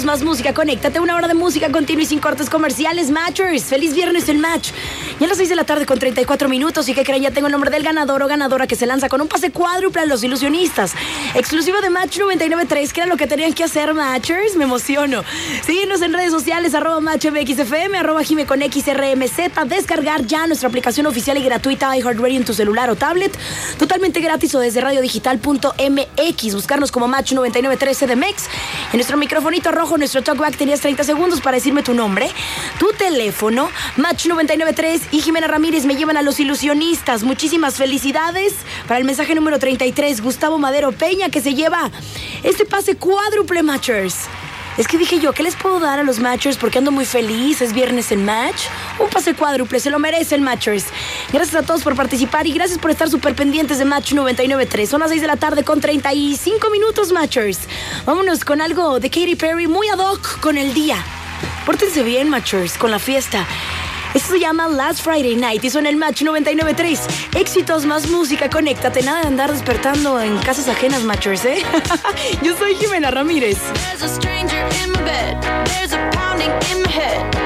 Más música, conéctate, una hora de música continua y sin cortes comerciales. Matchers, feliz viernes el match. Ya a las 6 de la tarde con 34 minutos. ¿Y qué creen? Ya tengo el nombre del ganador o ganadora que se lanza con un pase cuádruple a Los Ilusionistas, exclusivo de Match 99.3. ¿Qué era lo que tenían que hacer, Matchers? Me emociono. Síguenos en redes sociales, @MatchMXFM, @Jime con XRMZ. Descargar ya nuestra aplicación oficial y gratuita iHeartRadio en tu celular o tablet, totalmente gratis, o desde radiodigital.mx. Buscarnos como Match 99.3 CDMX. En nuestro microfonito rojo, nuestro talkback, tenías 30 segundos para decirme tu nombre, tu teléfono. Match 99.3 y Jimena Ramírez me llevan a Los Ilusionistas. Muchísimas felicidades para el mensaje número 33, Gustavo Madero Peña, que se lleva este pase cuádruple, Matchers. Es que dije yo, ¿qué les puedo dar a los Matchers? Porque ando muy feliz, es viernes en Match. Un pase cuádruple, se lo merece el Matchers. Gracias a todos por participar y gracias por estar súper pendientes de Match 99.3. Son las 6 de la tarde con 35 minutos, Matchers. Vámonos con algo de Katy Perry, muy ad hoc con el día. Pórtense bien, Matchers, con la fiesta. Esto se llama Last Friday Night y son el Match 99.3. Éxitos, más música, conéctate. Nada de andar despertando en casas ajenas, Matchers, ¿eh? Yo soy Jimena Ramírez. There's a stranger in my bed. There's a pounding in my head.